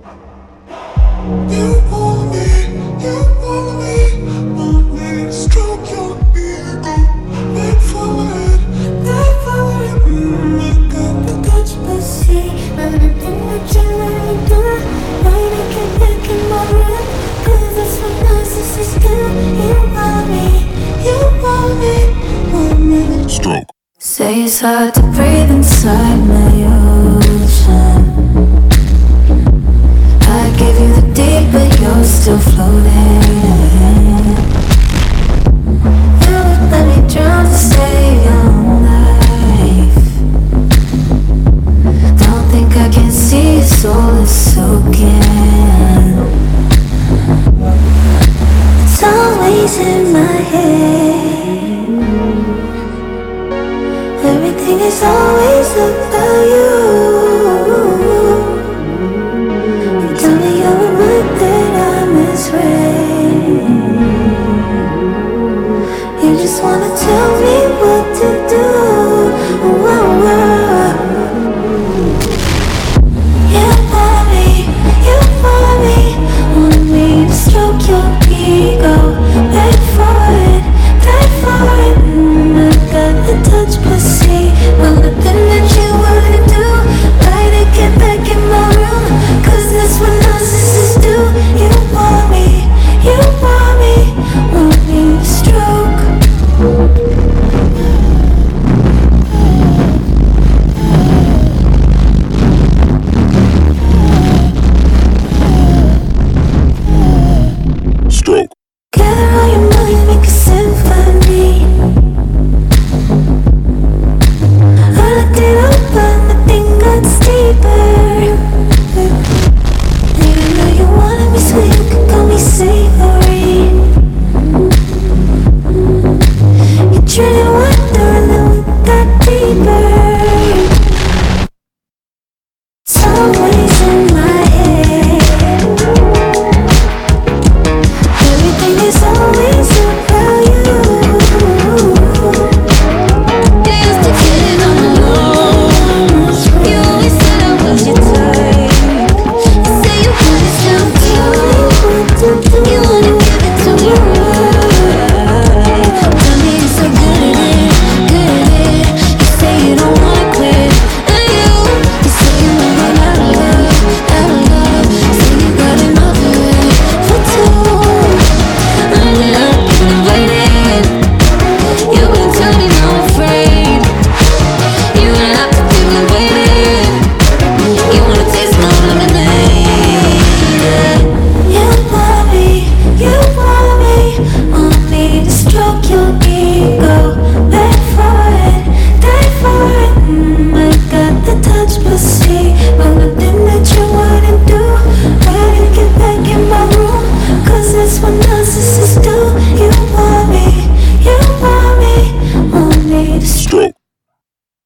Say it's hard to breathe inside my ocean. I gave you the deep, but you're still floating. You would let me drown to save your life. Don't think I can see your soul is soaking. It's always in my head. Everything is always about you. You tell me every word that I misread. You just wanna tell me what to do. You want me, want me to stroke your ego. Beg for it, I got the touch, but see, well, nothing that you wouldn't do. Try to get back in my room, 'cause that's what narcissists do. You want me to stroke. Stroke. Gather all your money, make a symphony. I looked it up and the thing got steeper. Even though you wanted me sweet, you could call me savory. You treated water and then we got deeper. It's always in my head. Everything is always about you. You used to get it on the low. You always said I was your type. You say you want it still too. You wanna give it to me right. Tell me you're so good at it, good at it. You say you don't wanna quit, and you say you won't run out of love, out of love. Say you got enough of it for two. I'm not waiting. You wouldn't tell me no, I'm afraid. You and I could keep me waiting. You wanna taste my lemonade. You want me to stroke your ego. Beg for it, die for it. I got the touch, but see, well, nothing that you wouldn't do. Try to get back in my room, 'cause that's what narcissists do.